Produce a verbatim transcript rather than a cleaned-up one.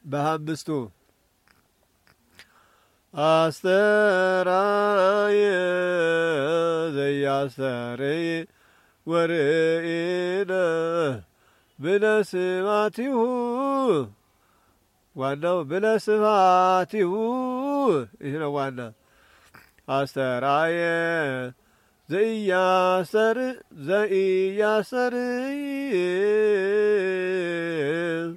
በአምስቱ አስተራየ ዘያስተርይ ወርኢነ ብለስማቲሁ ዋናው ብለስማቲሁ ይህ ነው ዋና አስተራየ ዘኢያስተር ዘኢያስተርይ